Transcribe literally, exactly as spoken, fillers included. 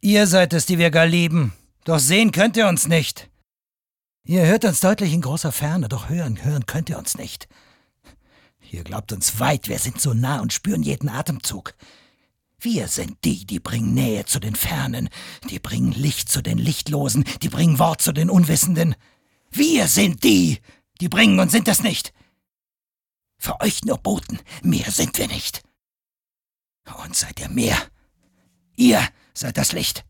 Ihr seid es, die wir gar lieben. Doch sehen könnt ihr uns nicht. Ihr hört uns deutlich in großer Ferne, doch hören, hören könnt ihr uns nicht. Ihr glaubt uns weit, wir sind so nah und spüren jeden Atemzug. Wir sind die, die bringen Nähe zu den Fernen, die bringen Licht zu den Lichtlosen, die bringen Wort zu den Unwissenden. Wir sind die, die bringen und sind es nicht. Für euch nur Boten, mehr sind wir nicht. Und seid ihr mehr. Ihr seid das Licht.